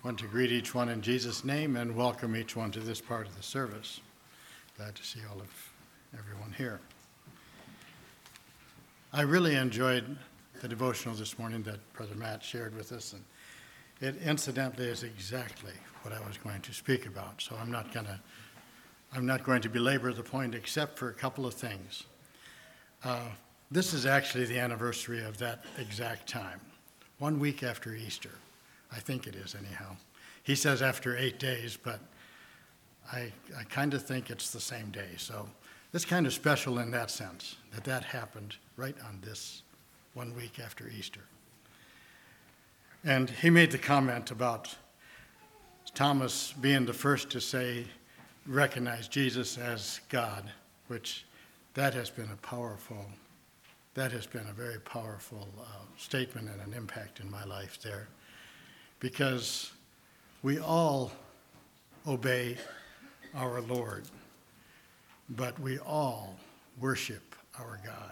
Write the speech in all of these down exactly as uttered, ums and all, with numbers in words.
want to greet each one in Jesus' name and welcome each one to this part of the service. Glad to see all of everyone here. I really enjoyed the devotional this morning that Brother Matt shared with us, and it incidentally is exactly what I was going to speak about. So I'm not going to I'm not going to belabor the point except for a couple of things. Uh, this is actually the anniversary of that exact time, one week after Easter. I think it is anyhow. He says after eight days, but I, I kind of think it's the same day. So it's kind of special in that sense, that that happened right on this one week after Easter. And he made the comment about Thomas being the first to say, recognize Jesus as God, which that has been a powerful, that has been a very powerful uh, statement and an impact in my life there. Because we all obey our Lord, but we all worship our God.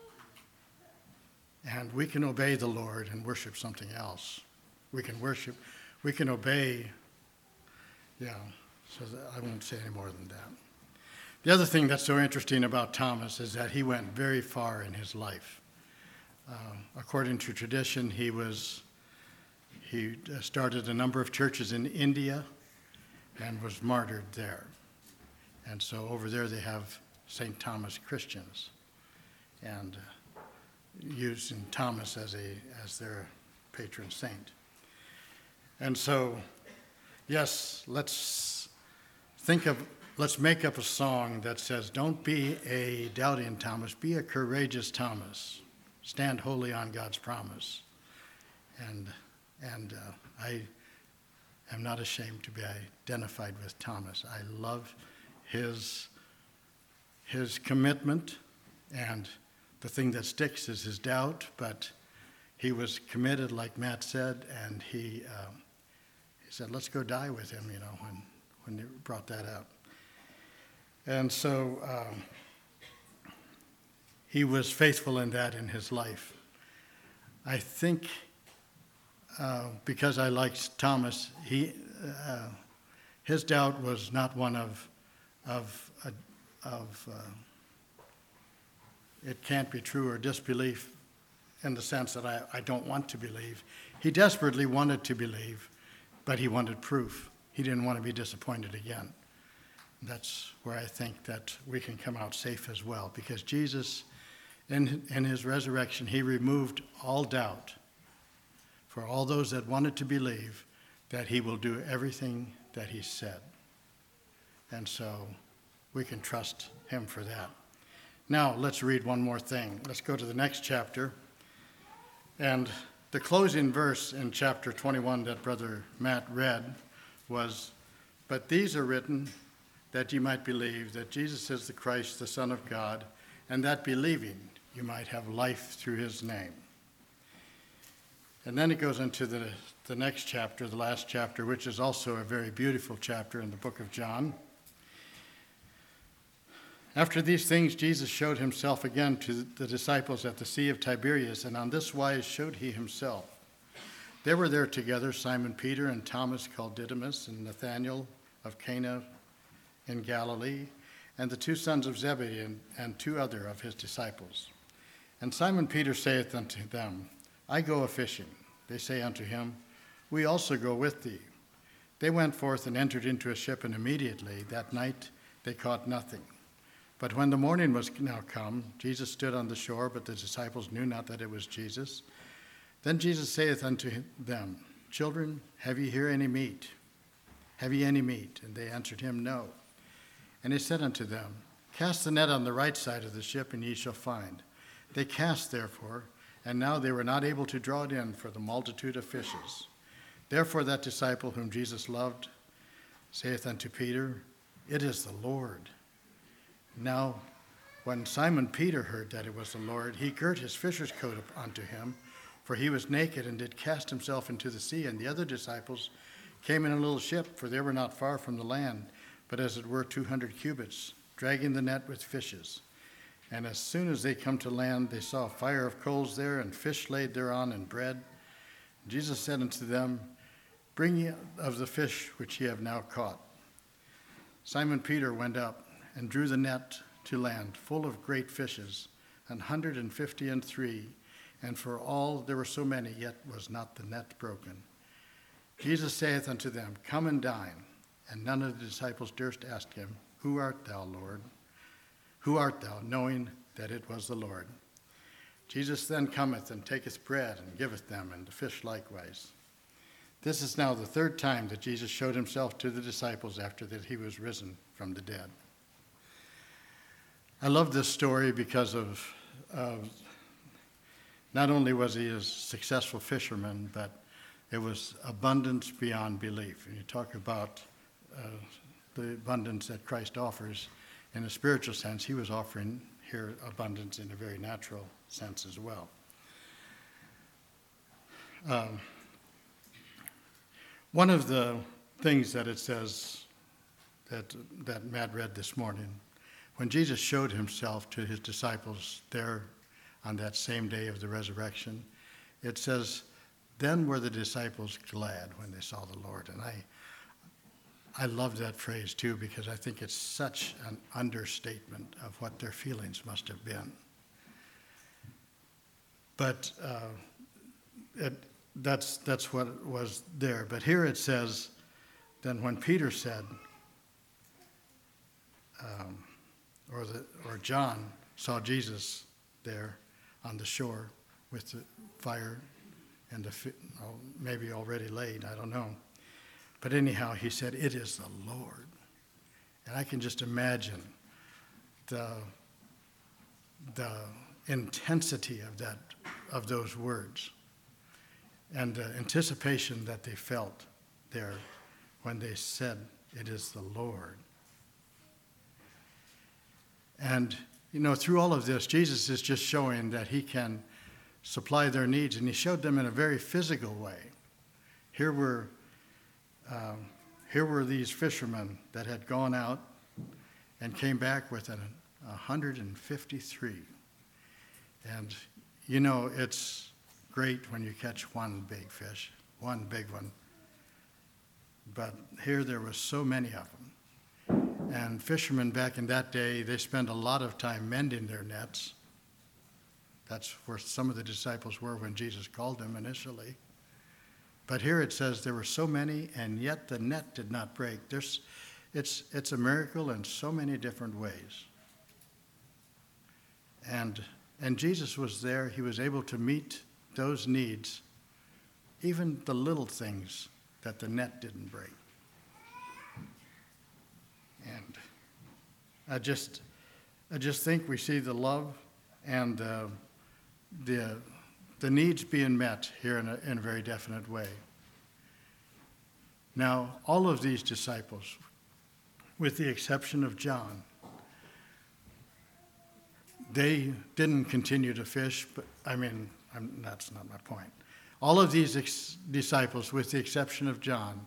And we can obey the Lord and worship something else. We can worship, we can obey, yeah, so I won't say any more than that. The other thing that's so interesting about Thomas is that he went very far in his life. Uh, according to tradition, he was he started a number of churches in India and was martyred there. And so over there they have Saint Thomas Christians, and uh, using Thomas as a as their patron saint. And so, yes, let's think of, let's make up a song that says, don't be a doubting Thomas, be a courageous Thomas. Stand wholly on God's promise. And and uh, I am not ashamed to be identified with Thomas. I love his his commitment, and the thing that sticks is his doubt, but he was committed, like Matt said, and he um, he said, let's go die with him, you know, when, when they brought that up. And so um, he was faithful in that in his life. I think uh, because I liked Thomas, he uh, his doubt was not one of of uh, of uh, it can't be true or disbelief in the sense that I, I don't want to believe. He desperately wanted to believe, but he wanted proof. He didn't want to be disappointed again. That's where I think that we can come out safe as well, because Jesus, in, in his resurrection, he removed all doubt for all those that wanted to believe that he will do everything that he said. And so we can trust him for that. Now, let's read one more thing. Let's go to the next chapter. And the closing verse in chapter twenty-one that Brother Matt read was, but these are written that you might believe that Jesus is the Christ, the Son of God, and that believing you might have life through his name. And then it goes into the, the next chapter, the last chapter, which is also a very beautiful chapter in the book of John. After these things, Jesus showed himself again to the disciples at the Sea of Tiberias, and on this wise showed he himself. There were there together Simon Peter and Thomas called Didymus, and Nathanael of Cana in Galilee, and the two sons of Zebedee, and, and two other of his disciples. And Simon Peter saith unto them, I go a-fishing. They say unto him, we also go with thee. They went forth and entered into a ship, and immediately that night they caught nothing. But when the morning was now come, Jesus stood on the shore, but the disciples knew not that it was Jesus. Then Jesus saith unto them, children, have ye here any meat? Have ye any meat? And they answered him, no. And he said unto them, cast the net on the right side of the ship, and ye shall find. They cast therefore, and now they were not able to draw it in for the multitude of fishes. Therefore that disciple whom Jesus loved saith unto Peter, it is the Lord. Now, when Simon Peter heard that it was the Lord, he girt his fisher's coat unto him, for he was naked, and did cast himself into the sea. And the other disciples came in a little ship, for they were not far from the land, but as it were two hundred cubits, dragging the net with fishes. And as soon as they come to land, they saw a fire of coals there, and fish laid thereon, and bread. Jesus said unto them, Bring ye of the fish which ye have now caught. Simon Peter went up and drew the net to land, full of great fishes, an hundred and fifty and three, and for all there were so many, yet was not the net broken. Jesus saith unto them, Come and dine. And none of the disciples durst ask him, Who art thou, Lord? Who art thou? Knowing that it was the Lord. Jesus then cometh and taketh bread and giveth them, and the fish likewise. This is now the third time that Jesus showed himself to the disciples after that he was risen from the dead. I love this story because of, of not only was he a successful fisherman, but it was abundance beyond belief. And you talk about uh, the abundance that Christ offers in a spiritual sense. He was offering here abundance in a very natural sense as well. Um, One of the things that it says that, that Matt read this morning, when Jesus showed himself to his disciples there on that same day of the resurrection, it says, then were the disciples glad when they saw the Lord. And I, I love that phrase too, because I think it's such an understatement of what their feelings must have been. But uh, it, That's that's what was there. But here it says, then when Peter said, um, or the or John saw Jesus there on the shore with the fire and the oh, maybe already laid, I don't know. But anyhow, he said, "It is the Lord," and I can just imagine the the intensity of that of those words. And the anticipation that they felt there when they said, it is the Lord. And, you know, through all of this, Jesus is just showing that he can supply their needs, and he showed them in a very physical way. Here were, um, here were these fishermen that had gone out and came back with an one hundred fifty-three. And, you know, it's great when you catch one big fish, one big one. But here there were so many of them. And fishermen back in that day, they spent a lot of time mending their nets. That's where some of the disciples were when Jesus called them initially. But here it says there were so many, and yet the net did not break. There's, it's, it's a miracle in so many different ways. And, and Jesus was there. He was able to meet those needs, even the little things that the net didn't break. And I just, I just think we see the love and uh, the the needs being met here in a, in a very definite way. Now, all of these disciples, with the exception of John, they didn't continue to fish, but I mean, I'm, that's not my point. All of these ex- disciples, with the exception of John,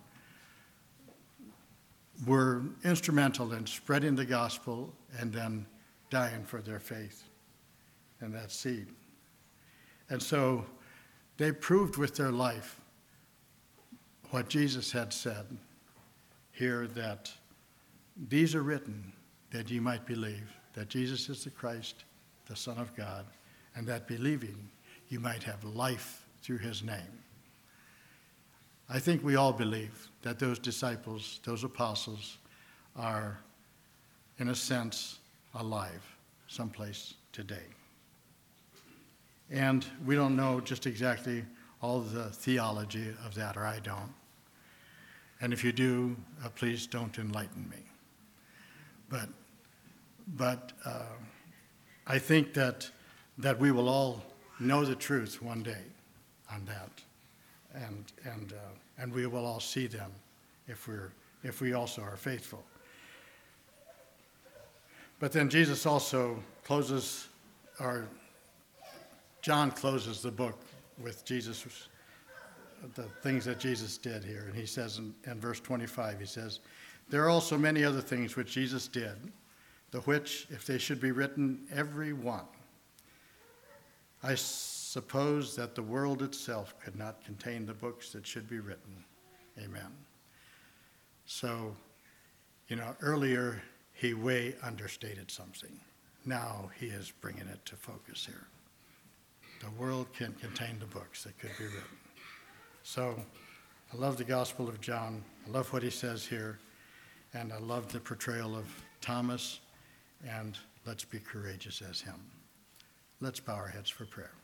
were instrumental in spreading the gospel and then dying for their faith and that seed. And so they proved with their life what Jesus had said here, that these are written that ye might believe that Jesus is the Christ, the Son of God, and that believing you might have life through his name. I think we all believe that those disciples, those apostles, are, in a sense, alive someplace today. And we don't know just exactly all the theology of that, or I don't. And if you do, uh, please don't enlighten me. But, but uh, I think that that we will all know the truth one day on that, and and uh, and we will all see them if we're if we also are faithful. But then Jesus also closes, or John closes the book with Jesus, the things that Jesus did here, and he says in, in verse twenty-five, he says, "There are also many other things which Jesus did, the which, if they should be written, every one, I suppose that the world itself could not contain the books that should be written. Amen. So, you know, earlier he way understated something. Now he is bringing it to focus here. The world can contain the books that could be written. So I love the Gospel of John. I love what he says here. And I love the portrayal of Thomas. And let's be courageous as him. Let's bow our heads for prayer.